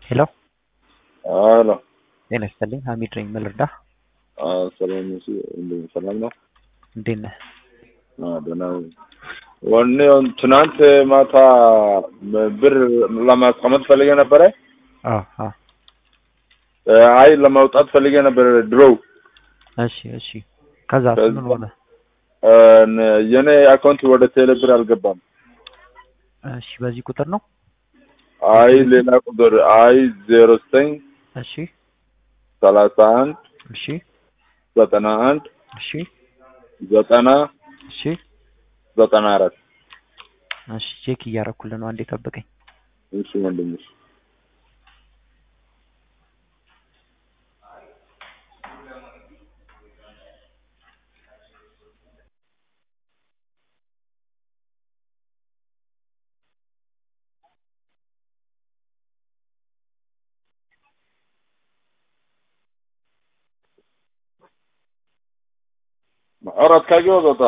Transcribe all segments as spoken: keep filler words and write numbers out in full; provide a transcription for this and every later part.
ሄሎ አሎ ጤና ይስጥልኝ ሀሚድ ነኝ መልርዳ አዎ ሰላም ነው እንደምን ሰላም ነው እንዴት ነህ አዎ ደህና ነኝ ወኔ ትናንት ማታ ብር ለማስቀመጥ ፈልጌ ነበር አዎ አዎ አይ ለማውጣት ፈልጌ ነበር ድሮ እሺ እሺ ከዛ ምን ሆነ የኔ አካውንት ወደ ቴሌብር አልገባም እሺ በዚህ ቁጥር ነው አይ ሌላ ቁጥር አይ ዜሮ ዘጠኝ እሺ ሰላሳ አንድ እሺ ዘጠና አንድ እሺ ዘጠና እሺ ዘጠና አራት እሺ ቼክ እያደረኩልህ ነው አንዴ ጠብቀኝ እሺ ወንድምሽ أراد كاجو ده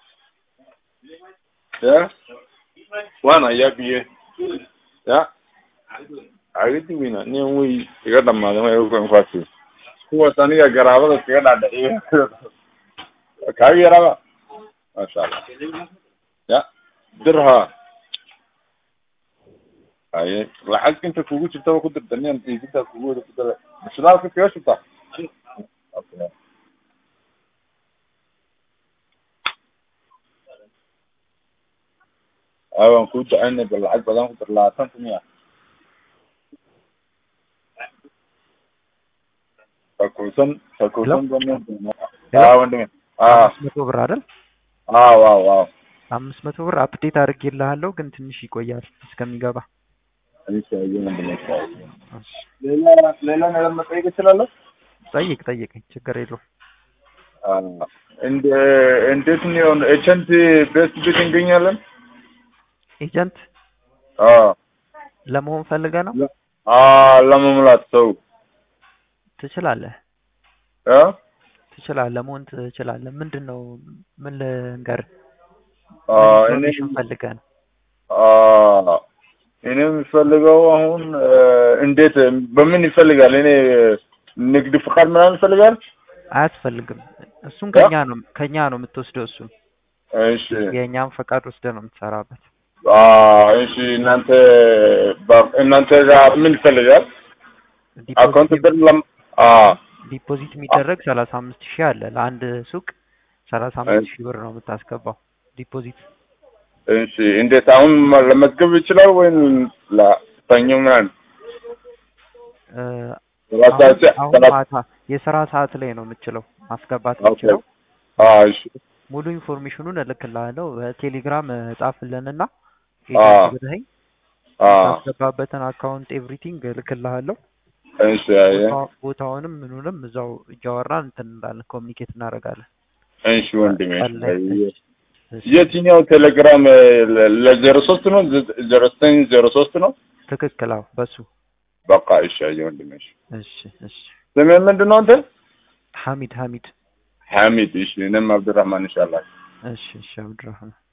يا وانا يا بيه يا عايز مين نيوي يقدر ما ده ما يكون فاشل هو ثاني جرابة ده كده ده إيه كاجي جرابة ما شاء الله يا درها أيه لحد كنت فوقي شفت ما كنت الدنيا أنت كنت فوقي كنت مش لاقي كيف شفتها أوكي أيوة كنت أنا بالعد بدل كنت لا تنتمي فكوسن فكوسن بنا آه وندم آه መቶ ብር አይደል آه واو واو አምስት መቶ ብር አፕዴት አድርጌልሃለሁ ግን ትንሽ ይቆያል እስከሚገባ እሺ አይደለም ሌላ ሌላ ነገር መጠየቅ እችላለሁ ጠይቅ ጠይቀኝ ችግር የለውም እንደ እንዴት ነው ኤጀንት ቤስት ቢት እንገኛለን ኤጀንት አዎ ለመሆን ፈልገህ ነው አዎ ለመሙላት ሰው ትችላለህ እ ትችላለህ መሆን ትችላለህ ምንድነው ምን ልንገር አዎ እኔ ፈልገህ ነው አዎ እኔ የምፈልገው አሁን እንዴት በምን ይፈልጋል እኔ ንግድ ፍቃድ ምናምን ይፈልጋል አያስፈልግም እሱን ከኛ ነው ከኛ ነው የምትወስደው እሱን እሺ የኛም ፈቃድ ወስደህ ነው የምትሰራበት አዎ እሺ እናንተ እናንተ ጋር ምን ይፈልጋል አካውንት ብር ለም አዎ ዲፖዚት የሚደረግ ሰላሳ አምስት ሺህ አለ ለአንድ ሱቅ ሰላሳ አምስት ሺህ ብር ነው የምታስገባው ዲፖዚት እሺ እንዴት አሁን ለመዝገብ ይችላል ወይ ለታኛው ምናምን ሰላሳ የሥራ ሰዓት ላይ ነው የምትችለው ማስገባት የምትችለው አዎ እሺ ሙሉ ኢንፎርሜሽኑን እልክልሃለሁ በቴሌግራም ጻፍልንና ኤጀንት ብለኸኝ ታስገባበትን አካውንት ኤቭሪቲንግ እልክልሃለሁ እሺ አይ ቦታውንም ምኑንም እዛው እያወራን እንትን እንዳለን ኮሙኒኬት እናደርጋለን እሺ ወንድሜ የትኛው ቴሌግራም ለዜሮ ሶስት ነው ዜሮ ዘጠኝ ዜሮ ሶስት ነው ትክክል አዎ በሱ በቃ እሺ አይ ወንድሜ እሺ እሺ ስምህ ምንድን ነው አንተ ሐሚድ ሐሚድ ሐሚድ እሺ እኔም አብዱራህማን ኢንሻአላህ እሺ እሺ አብዱራህማን